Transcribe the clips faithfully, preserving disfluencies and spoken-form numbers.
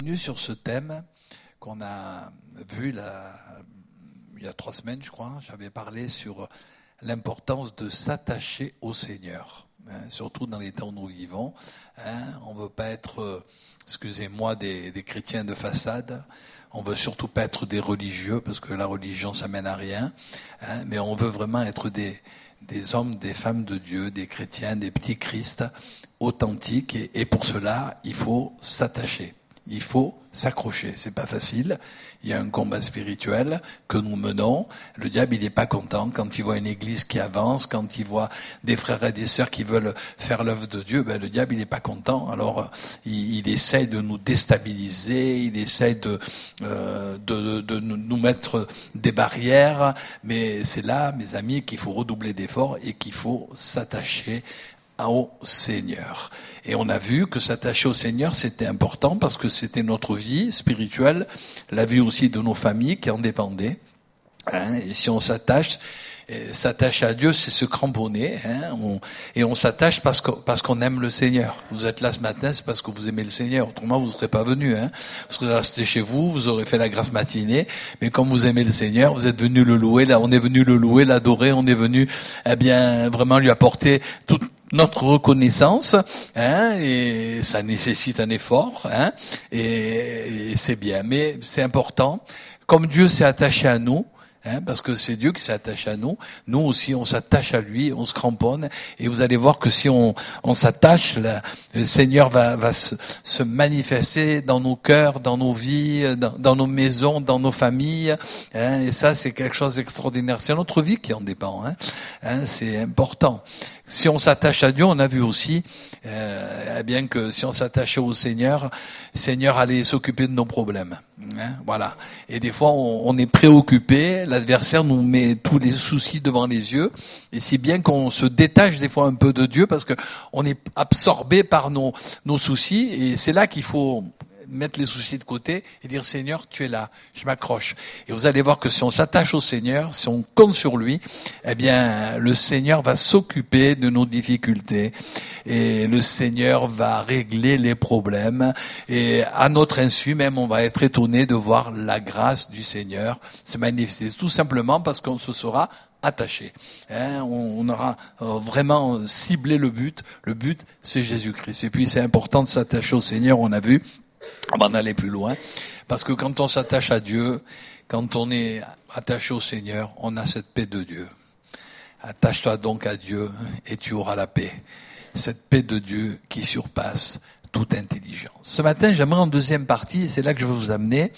Sur ce thème qu'on a vu là, il y a trois semaines, je crois, j'avais parlé sur l'importance de s'attacher au Seigneur, hein, surtout dans les temps où nous vivons. Hein, on veut pas être, excusez-moi, des, des chrétiens de façade. On veut surtout pas être des religieux, parce que la religion, ça mène à rien. Hein, mais on veut vraiment être des, des hommes, des femmes de Dieu, des chrétiens, des petits Christ authentiques. Et, et pour cela, il faut s'attacher. Il faut s'accrocher. C'est pas facile. Il y a un combat spirituel que nous menons. Le diable, il est pas content quand il voit une église qui avance, quand il voit des frères et des sœurs qui veulent faire l'œuvre de Dieu. Ben, le diable, il est pas content. Alors, il, il essaye de nous déstabiliser. Il essaye de, euh, de, de, de nous mettre des barrières. Mais c'est là, mes amis, qu'il faut redoubler d'efforts et qu'il faut s'attacher au Seigneur. Et on a vu que s'attacher au Seigneur, c'était important parce que c'était notre vie spirituelle, la vie aussi de nos familles qui en dépendaient. Hein, et si on s'attache, s'attache à Dieu, c'est se cramponner. Hein, on, et on s'attache parce, que, parce qu'on aime le Seigneur. Vous êtes là ce matin, c'est parce que vous aimez le Seigneur. Autrement, vous ne serez pas venu. Hein. Vous serez resté chez vous, vous aurez fait la grasse matinée. Mais comme vous aimez le Seigneur, vous êtes venu le louer. Là, on est venu le louer, l'adorer. On est venu, eh bien, vraiment lui apporter toute notre reconnaissance, hein, et ça nécessite un effort, hein, et, et c'est bien. Mais c'est important. Comme Dieu s'est attaché à nous, hein, parce que c'est Dieu qui s'est attaché à nous, nous aussi on s'attache à lui, on se cramponne, et vous allez voir que si on, on s'attache, là, le Seigneur va, va se, se manifester dans nos cœurs, dans nos vies, dans, dans nos maisons, dans nos familles, hein, et ça c'est quelque chose d'extraordinaire. C'est notre vie qui en dépend, hein, hein, c'est important. Si on s'attache à Dieu, on a vu aussi, euh, eh bien que si on s'attachait au Seigneur, le Seigneur allait s'occuper de nos problèmes. Hein, voilà. Et des fois, on, on est préoccupé, l'adversaire nous met tous les soucis devant les yeux, et si bien qu'on se détache des fois un peu de Dieu parce que on est absorbé par nos, nos soucis, et c'est là qu'il faut mettre les soucis de côté et dire Seigneur, tu es là, je m'accroche. Et vous allez voir que si on s'attache au Seigneur, si on compte sur lui, eh bien le Seigneur va s'occuper de nos difficultés et le Seigneur va régler les problèmes, et à notre insu même on va être étonné de voir la grâce du Seigneur se manifester, tout simplement parce qu'on se sera attaché. Hein, on, on aura euh, vraiment ciblé le but. Le but, c'est Jésus-Christ. Et puis c'est important de s'attacher au Seigneur, on a vu. On va en aller plus loin, parce que quand on s'attache à Dieu, quand on est attaché au Seigneur, on a cette paix de Dieu. Attache-toi donc à Dieu et tu auras la paix. Cette paix de Dieu qui surpasse toute intelligence. Ce matin, j'aimerais en deuxième partie, et c'est là que je veux vous amener,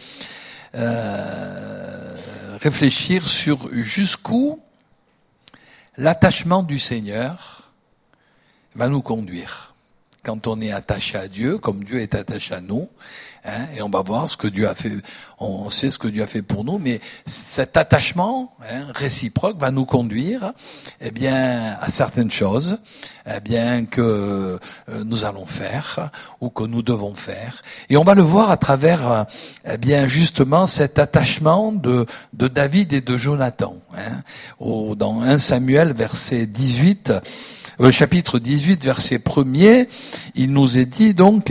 euh, réfléchir sur jusqu'où l'attachement du Seigneur va nous conduire. Quand on est attaché à Dieu, comme Dieu est attaché à nous, hein, et on va voir ce que Dieu a fait, on sait ce que Dieu a fait pour nous, mais cet attachement, hein, réciproque va nous conduire, eh bien, à certaines choses, eh bien, que euh, nous allons faire, ou que nous devons faire. Et on va le voir à travers, eh bien, justement, cet attachement de, de David et de Jonathan, hein, au, dans un Samuel, verset dix-huit, Au chapitre dix-huit, verset premier, il nous est dit donc,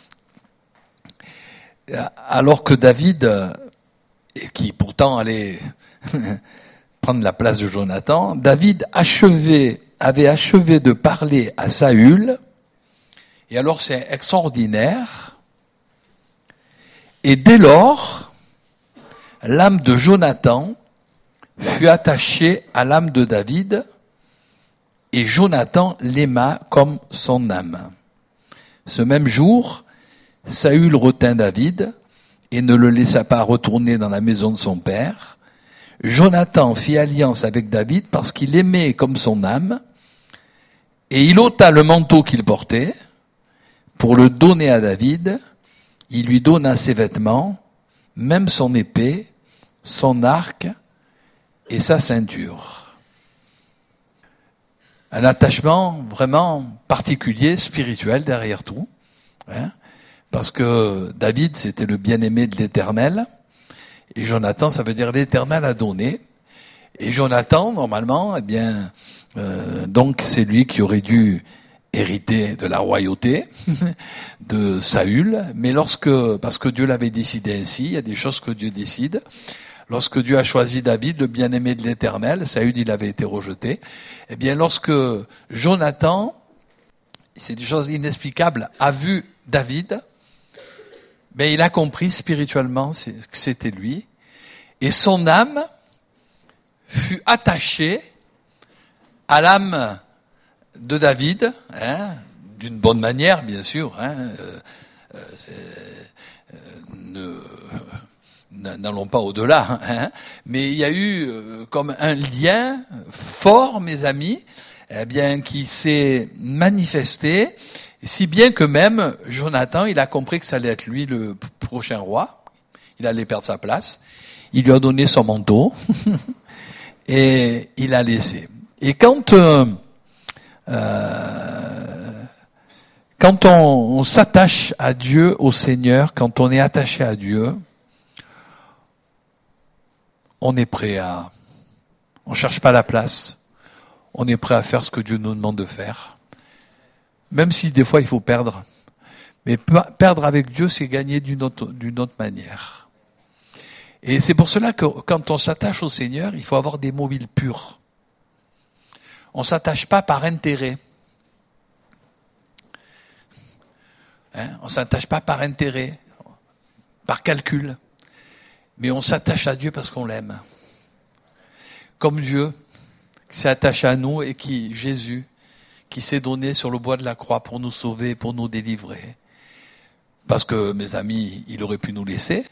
alors que David, qui pourtant allait prendre la place de Jonathan, David achevait, avait achevé de parler à Saül, et alors c'est extraordinaire, et dès lors, l'âme de Jonathan fut attachée à l'âme de David, et Jonathan l'aima comme son âme. Ce même jour, Saül retint David et ne le laissa pas retourner dans la maison de son père. Jonathan fit alliance avec David parce qu'il aimait comme son âme, et il ôta le manteau qu'il portait pour le donner à David. Il lui donna ses vêtements, même son épée, son arc et sa ceinture. Un attachement vraiment particulier, spirituel derrière tout, hein, parce que David, c'était le bien-aimé de l'Éternel, et Jonathan, ça veut dire l'Éternel a donné, et Jonathan, normalement, eh bien, euh, donc c'est lui qui aurait dû hérité de la royauté de Saül, mais lorsque, parce que Dieu l'avait décidé ainsi, il y a des choses que Dieu décide. Lorsque Dieu a choisi David, le bien-aimé de l'Éternel, Saül, il avait été rejeté. Eh bien, lorsque Jonathan, c'est des choses inexplicables, a vu David, ben, il a compris spirituellement que c'était lui. Et son âme fut attachée à l'âme de David, hein, d'une bonne manière, bien sûr. Hein, euh, euh, euh, ne, n'allons pas au-delà, hein, mais il y a eu euh, comme un lien fort, mes amis, eh bien, qui s'est manifesté, si bien que même Jonathan, il a compris que ça allait être lui le prochain roi, il allait perdre sa place, il lui a donné son manteau, et il a laissé. Et quand euh, euh, quand on, on s'attache à Dieu, au Seigneur, quand on est attaché à Dieu, on est prêt à, on cherche pas la place, on est prêt à faire ce que Dieu nous demande de faire. Même si des fois il faut perdre. Mais perdre avec Dieu, c'est gagner d'une autre, d'une autre manière. Et c'est pour cela que quand on s'attache au Seigneur, il faut avoir des mobiles purs. On s'attache pas par intérêt. Hein, on s'attache pas par intérêt, par calcul. Mais on s'attache à Dieu parce qu'on l'aime. Comme Dieu, qui s'est attaché à nous et qui, Jésus, qui s'est donné sur le bois de la croix pour nous sauver, pour nous délivrer. Parce que, mes amis, il aurait pu nous laisser.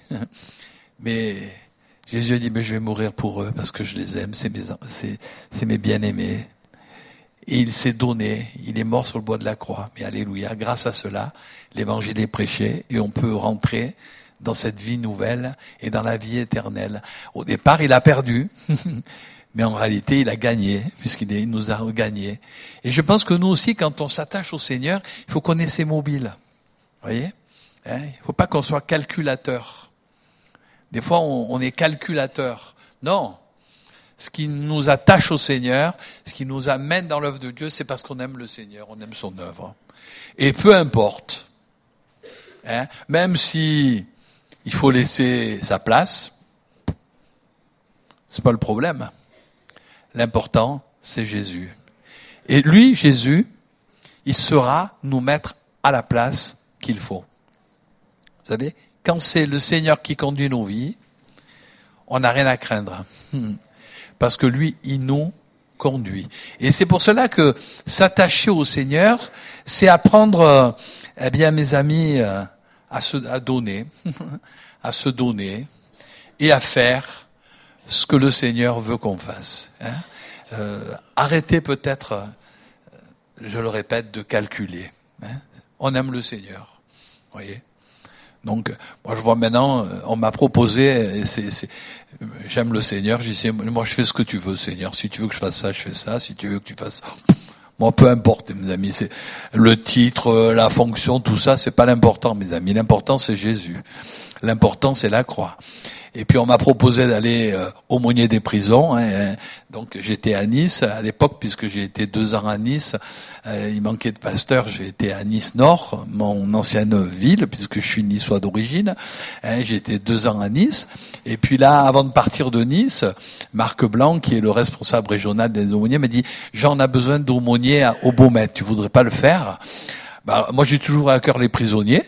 Mais Jésus a dit, mais je vais mourir pour eux parce que je les aime, c'est mes, c'est, c'est mes bien-aimés. Et il s'est donné, il est mort sur le bois de la croix. Mais alléluia, grâce à cela, l'évangile est prêché et on peut rentrer dans cette vie nouvelle et dans la vie éternelle. Au départ, il a perdu, mais en réalité, il a gagné, puisqu'il il nous a gagné. Et je pense que nous aussi, quand on s'attache au Seigneur, il faut qu'on ait ses mobiles. Vous voyez, hein, il ne faut pas qu'on soit calculateur. Des fois, on, on est calculateur. Non. Ce qui nous attache au Seigneur, ce qui nous amène dans l'œuvre de Dieu, c'est parce qu'on aime le Seigneur, on aime son œuvre. Et peu importe, hein, même si il faut laisser sa place, c'est pas le problème. L'important, c'est Jésus. Et lui, Jésus, il saura nous mettre à la place qu'il faut. Vous savez, quand c'est le Seigneur qui conduit nos vies, on n'a rien à craindre. Parce que lui, il nous conduit. Et c'est pour cela que s'attacher au Seigneur, c'est apprendre, eh bien, mes amis, à se à donner, à se donner et à faire ce que le Seigneur veut qu'on fasse. Hein. Euh, arrêtez peut-être, je le répète, de calculer. Hein. On aime le Seigneur, voyez. Donc, moi je vois maintenant, on m'a proposé, et c'est, c'est, j'aime le Seigneur, j'ai dit, moi je fais ce que tu veux, Seigneur. Si tu veux que je fasse ça, je fais ça. Si tu veux que tu fasses ça, moi peu importe, mes amis. C'est le titre, la fonction, tout ça, c'est pas l'important, mes amis. L'important c'est Jésus. L'important c'est la croix. Et puis on m'a proposé d'aller euh, aumônier des prisons. Hein, hein. Donc j'étais à Nice à l'époque, puisque j'ai été deux ans à Nice. Euh, il manquait de pasteur, j'ai été à Nice Nord, mon ancienne ville, puisque je suis niçois d'origine. Hein, j'ai été deux ans à Nice. Et puis là, avant de partir de Nice, Marc Blanc, qui est le responsable régional des aumôniers, m'a dit « Jean, on a besoin d'aumôniers au Beaumet, tu voudrais pas le faire ?» Bah, moi, j'ai toujours à cœur les prisonniers.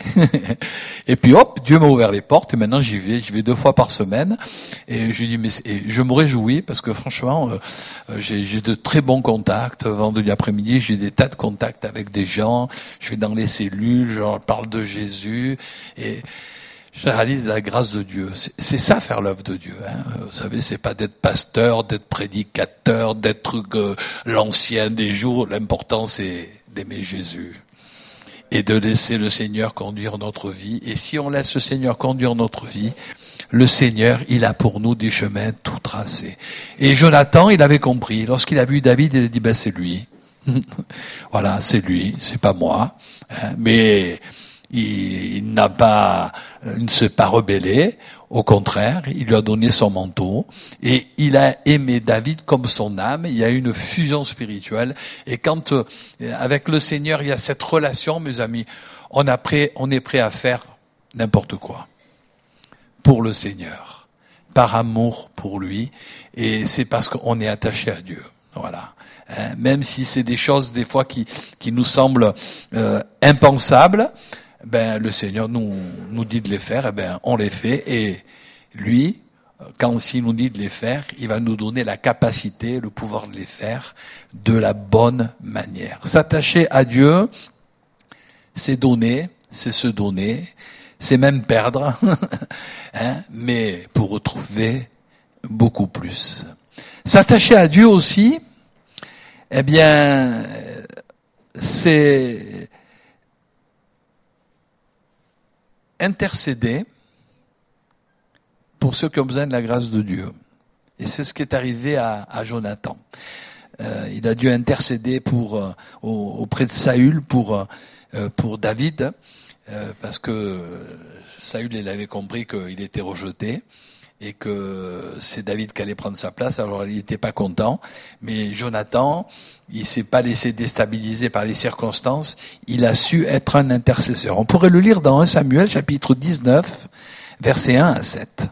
Et puis, hop, Dieu m'a ouvert les portes. Et maintenant, j'y vais. J'y vais deux fois par semaine. Et je dis, mais et je me réjouis parce que franchement, euh, j'ai, j'ai de très bons contacts. Vendredi après-midi, j'ai des tas de contacts avec des gens. Je vais dans les cellules, je leur parle de Jésus. Et je réalise la grâce de Dieu. C'est, c'est ça, faire l'œuvre de Dieu. Hein. Vous savez, c'est pas d'être pasteur, d'être prédicateur, d'être euh, l'ancien des jours. L'important, c'est d'aimer Jésus. Et de laisser le Seigneur conduire notre vie. Et si on laisse le Seigneur conduire notre vie, le Seigneur, il a pour nous des chemins tout tracés. Et Jonathan, il avait compris. Lorsqu'il a vu David, il a dit, ben c'est lui. Voilà, c'est lui, c'est pas moi. Mais il, il n'a pas, il ne s'est pas rebellé. Au contraire, il lui a donné son manteau et il a aimé David comme son âme. Il y a eu une fusion spirituelle. Et quand, euh, avec le Seigneur, il y a cette relation, mes amis, on, a prêt, on est prêt à faire n'importe quoi pour le Seigneur, par amour pour lui. Et c'est parce qu'on est attaché à Dieu. Voilà. Hein, même si c'est des choses des fois qui, qui nous semblent euh, impensables, ben le Seigneur nous nous dit de les faire, et ben on les fait. Et lui, quand s'il nous dit de les faire, il va nous donner la capacité, le pouvoir de les faire de la bonne manière. S'attacher à Dieu, c'est donner, c'est se donner, c'est même perdre, hein, mais pour retrouver beaucoup plus. S'attacher à Dieu aussi, eh bien, c'est intercéder pour ceux qui ont besoin de la grâce de Dieu. Et c'est ce qui est arrivé à, à Jonathan. Euh, il a dû intercéder pour, euh, auprès de Saül pour, euh, pour David, euh, parce que Saül, il avait compris qu'il était rejeté et que c'est David qui allait prendre sa place, alors il n'était pas content. Mais Jonathan, il s'est pas laissé déstabiliser par les circonstances, il a su être un intercesseur. On pourrait le lire dans un Samuel, chapitre dix-neuf, versets un à sept.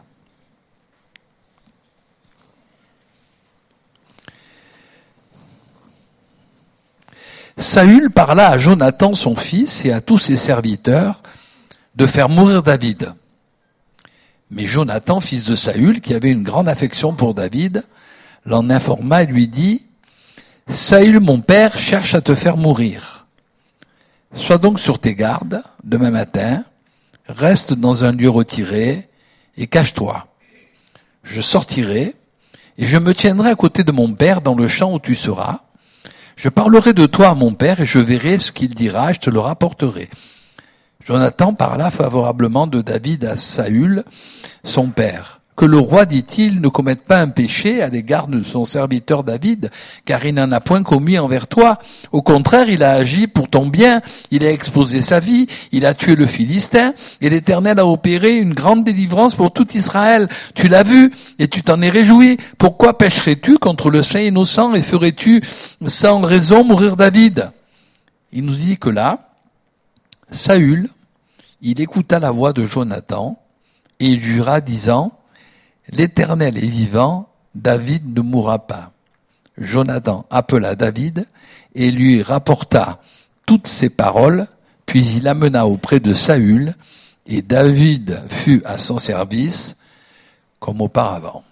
Saül parla à Jonathan, son fils, et à tous ses serviteurs, de faire mourir David. Mais Jonathan, fils de Saül, qui avait une grande affection pour David, l'en informa et lui dit « Saül, mon père, cherche à te faire mourir. Sois donc sur tes gardes, demain matin, reste dans un lieu retiré et cache-toi. Je sortirai et je me tiendrai à côté de mon père dans le champ où tu seras. Je parlerai de toi à mon père et je verrai ce qu'il dira, je te le rapporterai. » Jonathan parla favorablement de David à Saül, son père. Que le roi, dit-il, ne commette pas un péché à l'égard de son serviteur David, car il n'en a point commis envers toi. Au contraire, il a agi pour ton bien, il a exposé sa vie, il a tué le Philistin, et l'Éternel a opéré une grande délivrance pour tout Israël. Tu l'as vu, et tu t'en es réjoui. Pourquoi pécherais-tu contre le saint innocent, et ferais-tu sans raison mourir David? Il nous dit que là, Saül, il écouta la voix de Jonathan et il jura disant « L'Éternel est vivant, David ne mourra pas. » Jonathan appela David et lui rapporta toutes ces paroles, puis il l'amena auprès de Saül et David fut à son service comme auparavant.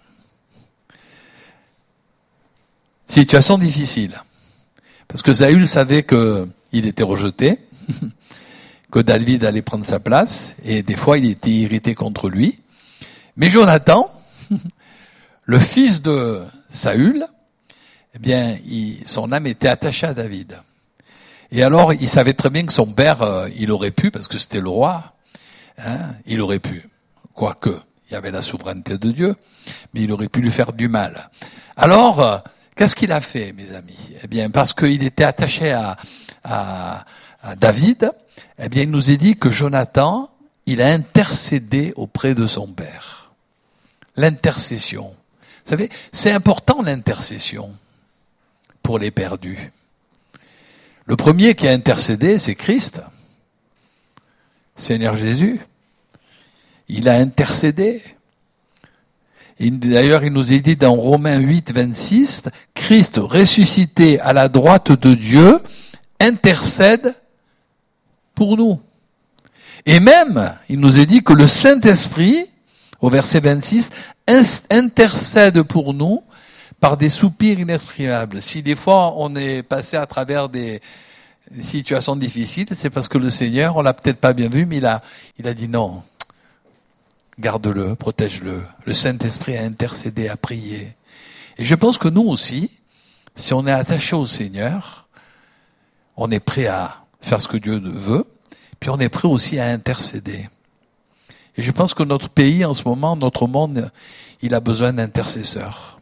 Situation difficile, parce que Saül savait qu'il était rejeté, que David allait prendre sa place, et des fois il était irrité contre lui. Mais Jonathan, le fils de Saül, eh bien, il, son âme était attachée à David. Et alors, il savait très bien que son père, euh, il aurait pu, parce que c'était le roi, hein, il aurait pu, quoique, il y avait la souveraineté de Dieu, mais il aurait pu lui faire du mal. Alors, euh, qu'est-ce qu'il a fait, mes amis? Eh bien, parce qu'il était attaché à, à, à David, eh bien, il nous est dit que Jonathan, il a intercédé auprès de son père. L'intercession. Vous savez, c'est important l'intercession pour les perdus. Le premier qui a intercédé, c'est Christ. Seigneur Jésus. Il a intercédé. Et d'ailleurs, il nous est dit dans Romains huit, vingt-six, Christ ressuscité à la droite de Dieu intercède pour nous. Et même, il nous est dit que le Saint-Esprit, au verset vingt-six, intercède pour nous par des soupirs inexprimables. Si des fois on est passé à travers des situations difficiles, c'est parce que le Seigneur, on l'a peut-être pas bien vu, mais il a, il a dit non, garde-le, protège-le. Le Saint-Esprit a intercédé, a prié. Et je pense que nous aussi, si on est attaché au Seigneur, on est prêt à faire ce que Dieu veut, puis on est prêt aussi à intercéder. Et je pense que notre pays, en ce moment, notre monde, il a besoin d'intercesseurs.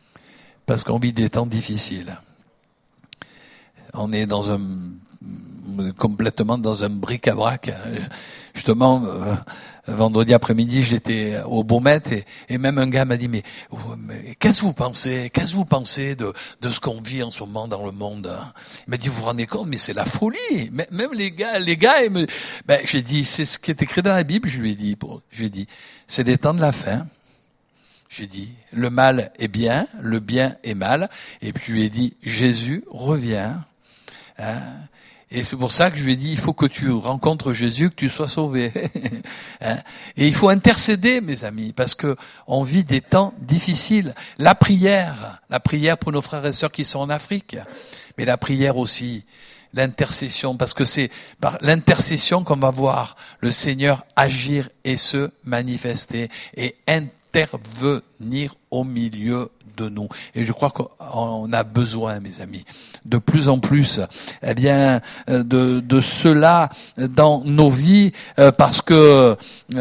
Parce qu'on vit des temps difficiles. On est dans un complètement dans un bric-à-brac. Justement, euh, vendredi après-midi, j'étais au Beaumet et, et même un gars m'a dit mais, mais qu'est-ce que vous pensez Qu'est-ce que vous pensez de, de ce qu'on vit en ce moment dans le monde? Il m'a dit vous vous rendez compte, mais c'est la folie. Même les gars, les gars, ils me... ben j'ai dit c'est ce qui est écrit dans la Bible. Je lui ai dit, pour, je lui ai dit c'est des temps de la fin. J'ai dit le mal est bien, le bien est mal. Et puis je lui ai dit Jésus revient. Hein? Et c'est pour ça que je lui ai dit, il faut que tu rencontres Jésus, que tu sois sauvé. Hein? Et il faut intercéder, mes amis, parce que on vit des temps difficiles. La prière, la prière pour nos frères et sœurs qui sont en Afrique, mais la prière aussi, l'intercession, parce que c'est par l'intercession qu'on va voir le Seigneur agir et se manifester et intervenir au milieu de nous. Et je crois qu'on a besoin, mes amis, de plus en plus, eh bien, de, de cela dans nos vies, parce que,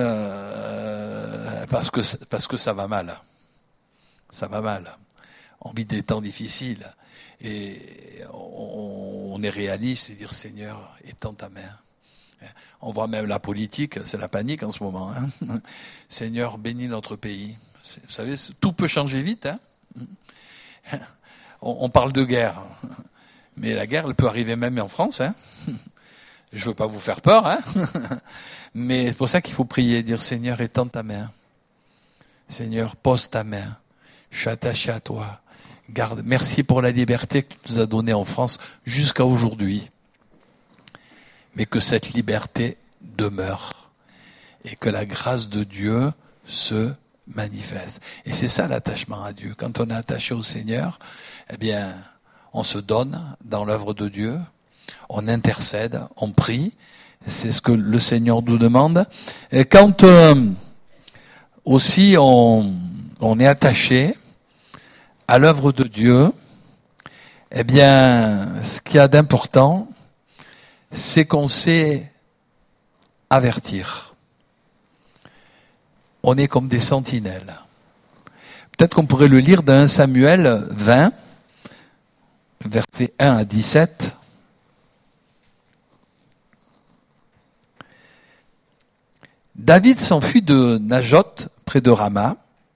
euh, parce que, parce que ça va mal. Ça va mal. On vit des temps difficiles et on, on est réaliste et dire Seigneur, étends ta main. On voit même la politique, c'est la panique en ce moment. Hein. Seigneur, bénis notre pays. Vous savez, tout peut changer vite, hein. On parle de guerre, mais la guerre, elle peut arriver même en France. Hein. Je veux pas vous faire peur, hein. Mais c'est pour ça qu'il faut prier, dire Seigneur, étends ta main. Seigneur, pose ta main. Je suis attaché à toi. Garde. Merci pour la liberté que tu nous as donnée en France jusqu'à aujourd'hui. Mais que cette liberté demeure et que la grâce de Dieu se manifeste. Et c'est ça l'attachement à Dieu. Quand on est attaché au Seigneur, eh bien, on se donne dans l'œuvre de Dieu, on intercède, on prie. C'est ce que le Seigneur nous demande. Et quand euh, aussi on, on est attaché à l'œuvre de Dieu, eh bien, ce qu'il y a d'important, c'est qu'on sait avertir. On est comme des sentinelles. Peut-être qu'on pourrait le lire dans un Samuel vingt, versets un à dix-sept. David s'enfuit de Najoth, près de Rama.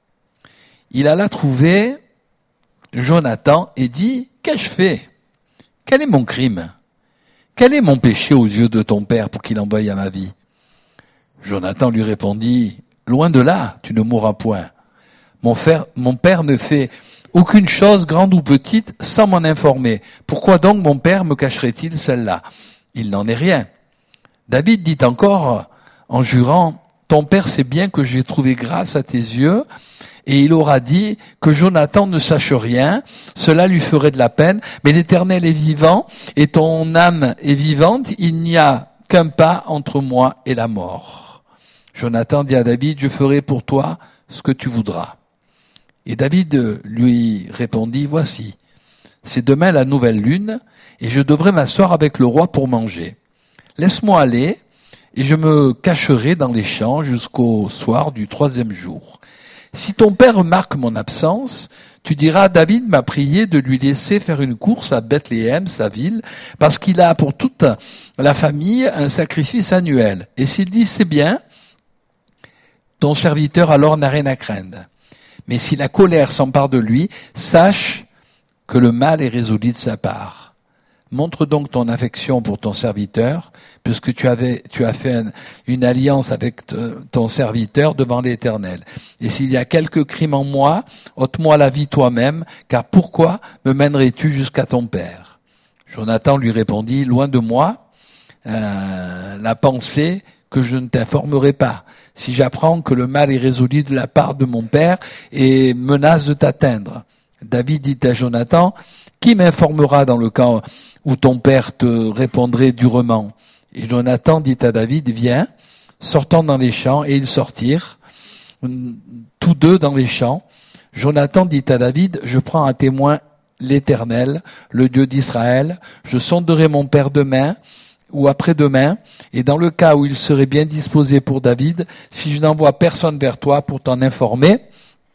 Il alla trouver Jonathan et dit, « Qu'ai-je fait? Quel est mon crime? Quel est mon péché aux yeux de ton père pour qu'il en veuille à ma vie ?» Jonathan lui répondit, « Loin de là, tu ne mourras point. Mon, frère, mon père ne fait aucune chose, grande ou petite, sans m'en informer. Pourquoi donc mon père me cacherait-il celle-là? Il n'en est rien. » David dit encore, en jurant, « Ton père sait bien que j'ai trouvé grâce à tes yeux, et il aura dit que Jonathan ne sache rien, cela lui ferait de la peine, mais l'Éternel est vivant, et ton âme est vivante, il n'y a qu'un pas entre moi et la mort. » Jonathan dit à David, « Je ferai pour toi ce que tu voudras. » Et David lui répondit, « Voici, c'est demain la nouvelle lune, et je devrais m'asseoir avec le roi pour manger. Laisse-moi aller, et je me cacherai dans les champs jusqu'au soir du troisième jour. Si ton père remarque mon absence, tu diras, David m'a prié de lui laisser faire une course à Bethléem, sa ville, parce qu'il a pour toute la famille un sacrifice annuel. Et s'il dit, c'est bien, ton serviteur alors n'a rien à craindre. Mais si la colère s'empare de lui, sache que le mal est résolu de sa part. Montre donc ton affection pour ton serviteur, puisque tu avais, tu as fait un, une alliance avec te, ton serviteur devant l'Éternel. Et s'il y a quelque crime en moi, ôte-moi la vie toi-même, car pourquoi me mènerais-tu jusqu'à ton père? Jonathan lui répondit, loin de moi, euh, la pensée que je ne t'informerai pas. Si j'apprends que le mal est résolu de la part de mon père et menace de t'atteindre. David dit à Jonathan, qui m'informera dans le cas où ton père te répondrait durement? Et Jonathan dit à David, viens, sortons dans les champs, et ils sortirent, tous deux dans les champs. Jonathan dit à David, je prends à témoin l'Éternel, le Dieu d'Israël, je sonderai mon père demain, ou après-demain, et dans le cas où il serait bien disposé pour David, si je n'envoie personne vers toi pour t'en informer,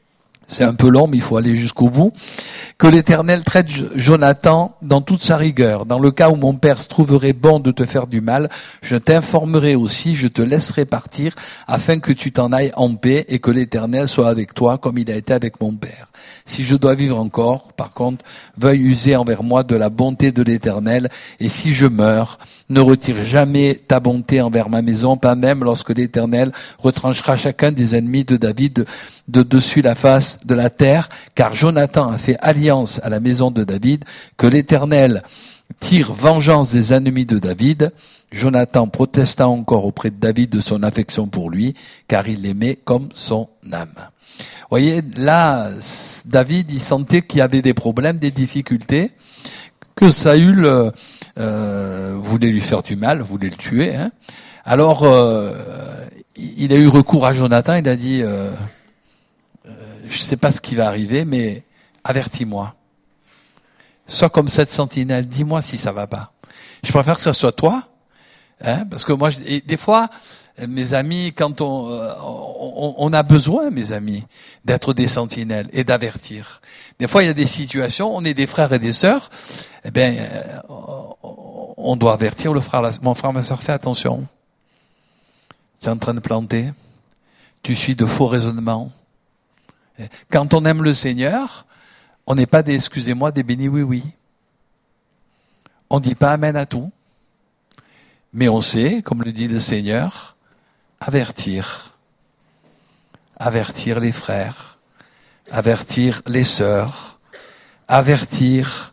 c'est un peu long, mais il faut aller jusqu'au bout. Que l'Éternel traite Jonathan dans toute sa rigueur. Dans le cas où mon père se trouverait bon de te faire du mal, je t'informerai aussi, je te laisserai partir, afin que tu t'en ailles en paix et que l'Éternel soit avec toi, comme il a été avec mon père. Si je dois vivre encore, par contre, veuille user envers moi de la bonté de l'Éternel, et si je meurs, ne retire jamais ta bonté envers ma maison, pas même lorsque l'Éternel retranchera chacun des ennemis de David de, de dessus la face de la terre, car Jonathan a fait alliance à la maison de David, que l'Éternel tire vengeance des ennemis de David. Jonathan protesta encore auprès de David de son affection pour lui, car il l'aimait comme son âme. Vous voyez, là, David, il sentait qu'il y avait des problèmes, des difficultés, que Saül euh, voulait lui faire du mal, voulait le tuer. Hein. Alors, euh, il a eu recours à Jonathan, il a dit, euh, euh, je ne sais pas ce qui va arriver, mais avertis-moi. Sois comme cette sentinelle, dis-moi si ça va pas. Je préfère que ce soit toi, hein, parce que moi, je, et des fois, mes amis, quand on, euh, on, on a besoin, mes amis, d'être des sentinelles et d'avertir. Des fois, il y a des situations, on est des frères et des sœurs, eh bien, euh, on doit avertir le frère, mon frère, ma sœur, fais attention. Tu es en train de planter, tu suis de faux raisonnements. Quand on aime le Seigneur, on n'est pas des, excusez-moi, des bénis oui-oui. On ne dit pas amen à tout. Mais on sait, comme le dit le Seigneur, avertir. Avertir les frères. Avertir les sœurs. Avertir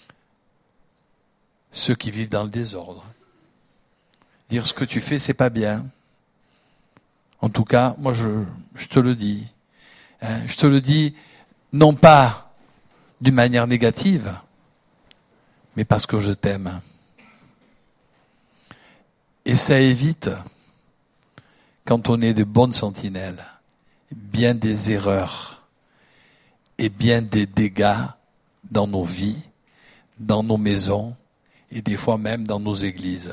ceux qui vivent dans le désordre. Dire ce que tu fais, c'est pas bien. En tout cas, moi je, je te le dis. Hein, je te le dis, non pas d'une manière négative, mais parce que je t'aime. Et ça évite, quand on est de bonnes sentinelles, bien des erreurs et bien des dégâts dans nos vies, dans nos maisons et des fois même dans nos églises.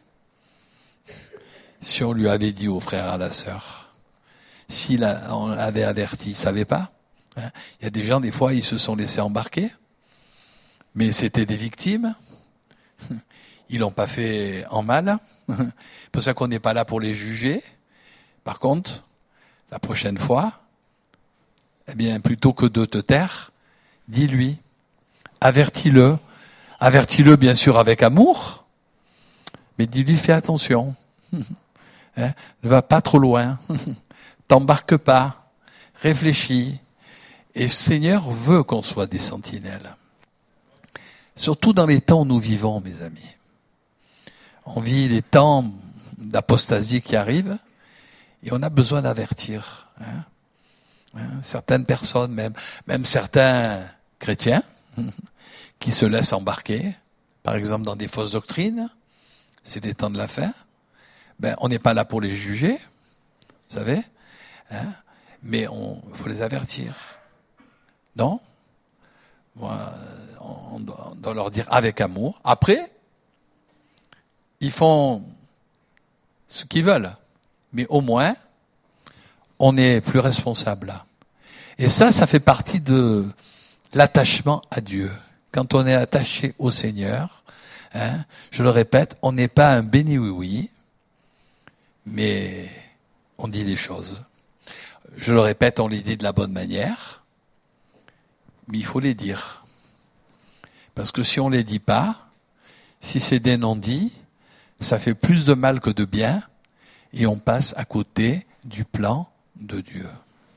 Si on lui avait dit au frère, à la sœur, s'il a, on l'avait averti, il ne savait pas. Hein. Il y a des gens, des fois, ils se sont laissés embarquer, mais c'était des victimes. Ils l'ont pas fait en mal. C'est pour ça qu'on n'est pas là pour les juger. Par contre, la prochaine fois, eh bien, plutôt que de te taire, dis-lui, avertis-le, avertis-le bien sûr avec amour, mais dis-lui, fais attention, hein, ne va pas trop loin, t'embarque pas, réfléchis. Et le Seigneur veut qu'on soit des sentinelles. Surtout dans les temps où nous vivons, mes amis. On vit les temps d'apostasie qui arrivent et on a besoin d'avertir. Hein. Hein, certaines personnes, même, même certains chrétiens, qui se laissent embarquer, par exemple dans des fausses doctrines, c'est les temps de la fin, ben, on n'est pas là pour les juger, vous savez, hein, mais on faut les avertir. Non? Moi, on doit, on doit leur dire avec amour. Après, ils font ce qu'ils veulent. Mais au moins, on est plus responsable là. Et ça, ça fait partie de l'attachement à Dieu. Quand on est attaché au Seigneur, hein, je le répète, on n'est pas un béni oui-oui, mais on dit les choses. Je le répète, on les dit de la bonne manière, mais il faut les dire. Parce que si on les dit pas, si c'est des non-dits, ça fait plus de mal que de bien, et on passe à côté du plan de Dieu.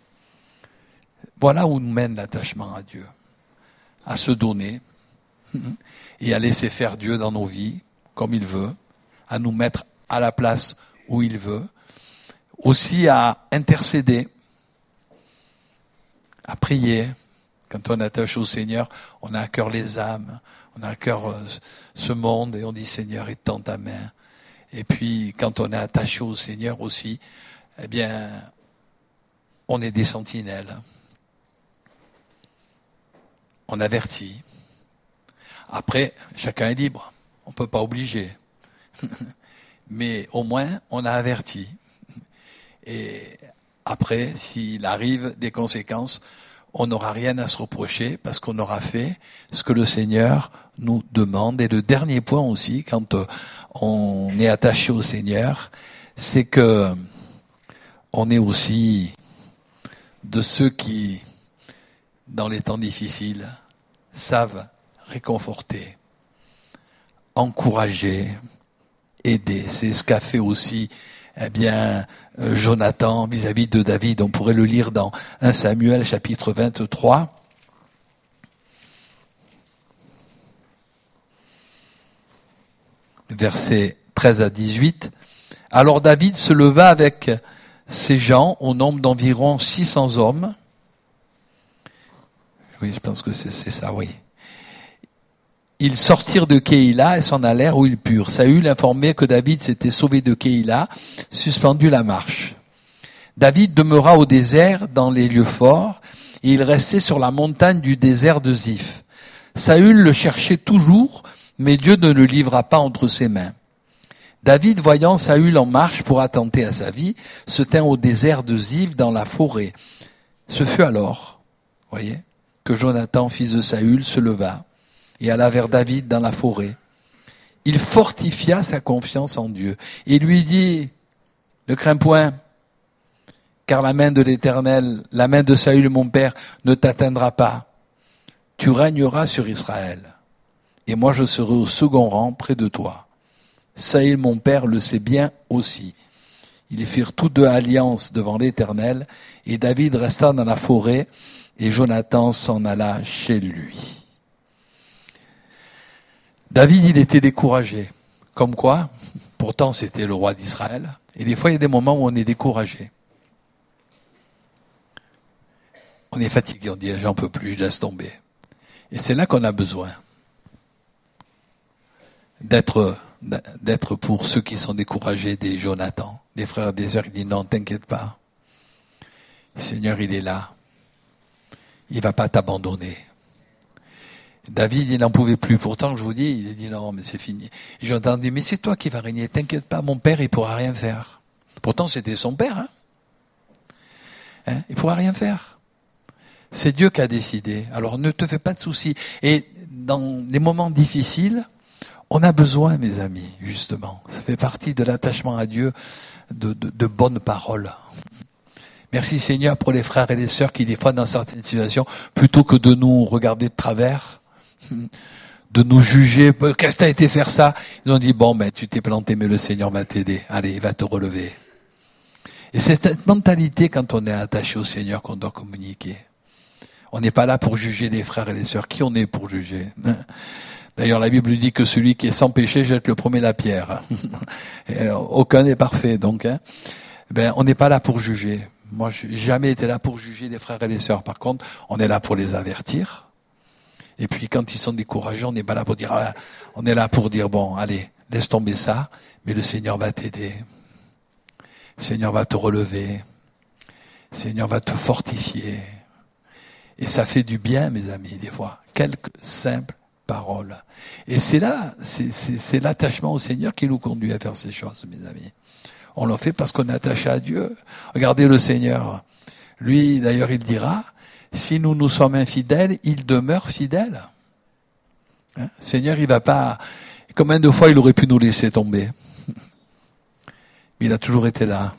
Voilà où nous mène l'attachement à Dieu. À se donner, et à laisser faire Dieu dans nos vies, comme il veut, à nous mettre à la place où il veut, aussi à intercéder, à prier. Quand on attache au Seigneur, on a à cœur les âmes, on a à cœur ce monde, et on dit Seigneur, étends ta main. Et puis, quand on est attaché au Seigneur aussi, eh bien, on est des sentinelles. On avertit. Après, chacun est libre. On ne peut pas obliger. Mais au moins, on a averti. Et après, s'il arrive des conséquences, on n'aura rien à se reprocher parce qu'on aura fait ce que le Seigneur nous demande. Et le dernier point aussi, quand on est attaché au Seigneur, c'est que on est aussi de ceux qui, dans les temps difficiles, savent réconforter, encourager, aider. C'est ce qu'a fait aussi eh bien, euh, Jonathan vis-à-vis de David. On pourrait le lire dans premier Samuel chapitre vingt-trois. Versets treize à dix-huit. Alors David se leva avec ses gens au nombre d'environ six cents hommes. Oui, je pense que c'est, c'est ça, oui. Ils sortirent de Keïla et s'en allèrent où ils purent. Saül informait que David s'était sauvé de Keïla, suspendu la marche. David demeura au désert dans les lieux forts et il restait sur la montagne du désert de Ziph. Saül le cherchait toujours, mais Dieu ne le livra pas entre ses mains. David, voyant Saül en marche pour attenter à sa vie, se tint au désert de Ziph dans la forêt. Ce fut alors, voyez, que Jonathan, fils de Saül, se leva et alla vers David dans la forêt. Il fortifia sa confiance en Dieu et lui dit, ne crains point, car la main de l'Éternel, la main de Saül mon père, ne t'atteindra pas. Tu régneras sur Israël, et moi je serai au second rang près de toi. Saül mon père le sait bien aussi. Ils firent tous deux alliance devant l'Éternel, et David resta dans la forêt, et Jonathan s'en alla chez lui. David, il était découragé. Comme quoi, pourtant c'était le roi d'Israël. Et des fois, il y a des moments où on est découragé. On est fatigué, on dit, j'en peux plus, je laisse tomber. Et c'est là qu'on a besoin d'être, d'être pour ceux qui sont découragés, des Jonathan, des frères et des sœurs qui disent, non, t'inquiète pas. Le Seigneur, il est là. Il va pas t'abandonner. David, il n'en pouvait plus. Pourtant, je vous dis, il a dit non, mais c'est fini. Et Jonathan dit, mais c'est toi qui vas régner. T'inquiète pas, mon père, il pourra rien faire. Pourtant, c'était son père. Hein, hein il pourra rien faire. C'est Dieu qui a décidé. Alors, ne te fais pas de soucis. Et dans les moments difficiles, on a besoin, mes amis, justement. Ça fait partie de l'attachement à Dieu, de, de, de bonnes paroles. Merci Seigneur pour les frères et les sœurs qui, des fois, dans certaines situations, plutôt que de nous regarder de travers, de nous juger, qu'est-ce que t'as été faire ça? Ils ont dit, bon, ben, tu t'es planté, mais le Seigneur va t'aider. Allez, il va te relever. Et c'est cette mentalité, quand on est attaché au Seigneur, qu'on doit communiquer. On n'est pas là pour juger les frères et les sœurs. Qui on est pour juger? D'ailleurs, la Bible dit que celui qui est sans péché jette le premier la pierre. Et aucun n'est parfait, donc, hein. Ben, on n'est pas là pour juger. Moi, je n'ai jamais été là pour juger les frères et les sœurs. Par contre, on est là pour les avertir. Et puis, quand ils sont découragés, on n'est pas là pour dire, ah, on est là pour dire, bon, allez, laisse tomber ça, mais le Seigneur va t'aider. Le Seigneur va te relever. Le Seigneur va te fortifier. Et ça fait du bien, mes amis, des fois. Quelques simples paroles. Et c'est là, c'est, c'est, c'est l'attachement au Seigneur qui nous conduit à faire ces choses, mes amis. On le fait parce qu'on est attaché à Dieu. Regardez le Seigneur. Lui, d'ailleurs, il dira, si nous nous sommes infidèles, il demeure fidèle. Hein? Le Seigneur, il va pas... Combien de fois il aurait pu nous laisser tomber? Mais il a toujours été là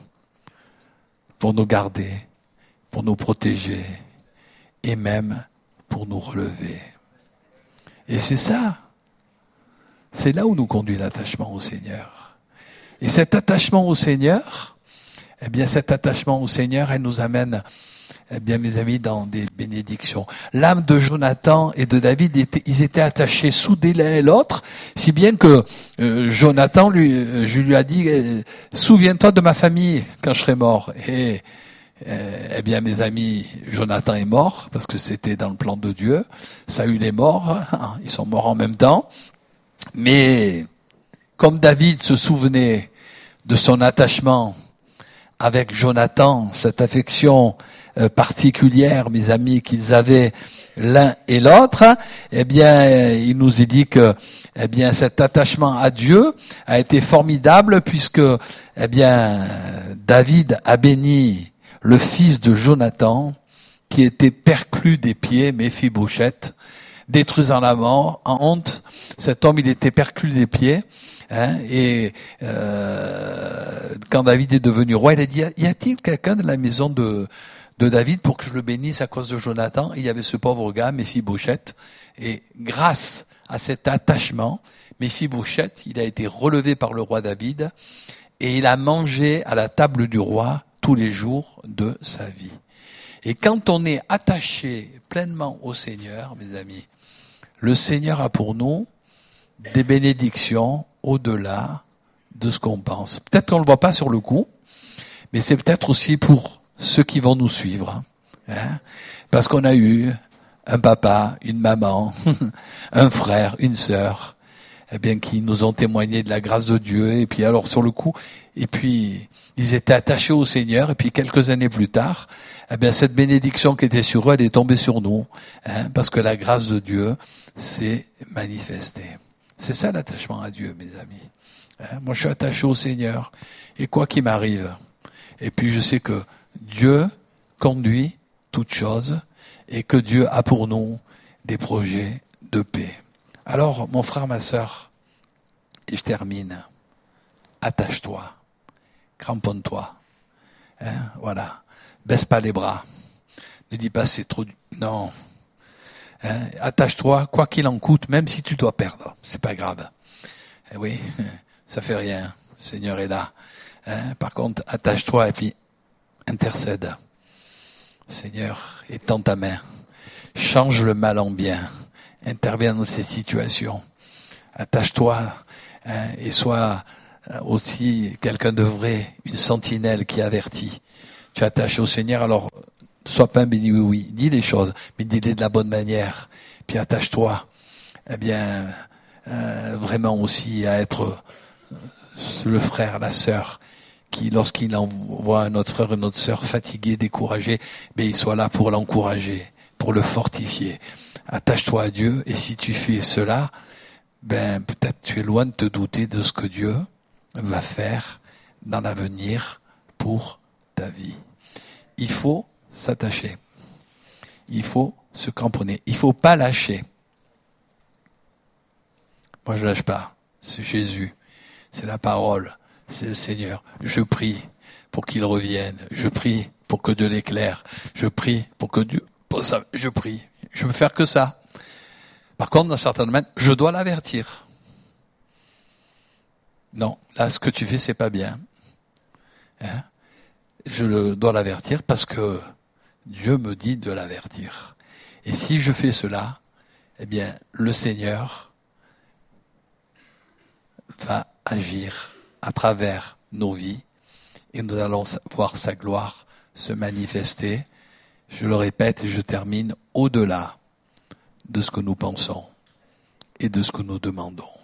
pour nous garder, pour nous protéger et même pour nous relever. Et c'est ça. C'est là où nous conduit l'attachement au Seigneur. Et cet attachement au Seigneur, eh bien, cet attachement au Seigneur, elle nous amène, eh bien, mes amis, dans des bénédictions. L'âme de Jonathan et de David, étaient, ils étaient attachés soudés l'un et l'autre, si bien que euh, Jonathan, lui, je lui a dit, eh, souviens-toi de ma famille quand je serai mort. Et eh, eh bien, mes amis, Jonathan est mort parce que c'était dans le plan de Dieu. Saül est mort, ils sont morts en même temps. Mais comme David se souvenait de son attachement avec Jonathan, cette affection euh, particulière, mes amis, qu'ils avaient l'un et l'autre, eh bien, il nous est dit que, eh bien, cet attachement à Dieu a été formidable puisque, eh bien, David a béni le fils de Jonathan qui était perclus des pieds, Méphibosheth, détruisant la mort, en honte. Cet homme, il était perclus des pieds. Hein, et euh, quand David est devenu roi, il a dit, y a-t-il quelqu'un de la maison de, de David pour que je le bénisse à cause de Jonathan? Il y avait ce pauvre gars, Méphibosheth. Et grâce à cet attachement, Méphibosheth, il a été relevé par le roi David et il a mangé à la table du roi tous les jours de sa vie. Et quand on est attaché pleinement au Seigneur, mes amis, le Seigneur a pour nous des bénédictions au-delà de ce qu'on pense. Peut-être qu'on ne le voit pas sur le coup, mais c'est peut-être aussi pour ceux qui vont nous suivre. Hein, parce qu'on a eu un papa, une maman, un frère, une sœur, eh bien, qui nous ont témoigné de la grâce de Dieu. Et puis alors sur le coup, et puis ils étaient attachés au Seigneur. Et puis quelques années plus tard, eh bien cette bénédiction qui était sur eux, elle est tombée sur nous, hein, parce que la grâce de Dieu s'est manifestée. C'est ça l'attachement à Dieu, mes amis. Hein, moi, je suis attaché au Seigneur, et quoi qu'il m'arrive, et puis je sais que Dieu conduit toutes choses, et que Dieu a pour nous des projets de paix. Alors, mon frère, ma sœur, et je termine, attache-toi, cramponne-toi, hein, voilà, baisse pas les bras, ne dis pas c'est trop, non, hein, attache-toi, quoi qu'il en coûte, même si tu dois perdre, c'est pas grave, eh oui, ça fait rien, le Seigneur est là, hein, par contre, attache-toi et puis intercède, Seigneur, étends ta main, change le mal en bien, interviens dans ces situations, attache-toi hein, et sois aussi quelqu'un de vrai, une sentinelle qui avertit. Tu attaches au Seigneur, alors sois pas un béni oui oui, dis les choses, mais dis-les de la bonne manière. Puis attache-toi, eh bien euh, vraiment aussi à être le frère, la sœur, qui lorsqu'il envoie un autre frère, une autre sœur fatigué, découragé, ben il soit là pour l'encourager, pour le fortifier. Attache-toi à Dieu, et si tu fais cela, ben peut-être tu es loin de te douter de ce que Dieu va faire dans l'avenir pour ta vie. Il faut s'attacher. Il faut se cramponner. Il faut pas lâcher. Moi, je lâche pas. C'est Jésus. C'est la parole. C'est le Seigneur. Je prie pour qu'il revienne. Je prie pour que Dieu l'éclaire. Je prie pour que Dieu... Pour ça, je prie. Je veux faire que ça. Par contre, dans certains domaines, je dois l'avertir. Non, là, ce que tu fais, c'est pas bien. Hein? Je le dois l'avertir parce que Dieu me dit de l'avertir. Et si je fais cela, eh bien, le Seigneur va agir à travers nos vies et nous allons voir sa gloire se manifester. Je le répète et je termine, au-delà de ce que nous pensons et de ce que nous demandons.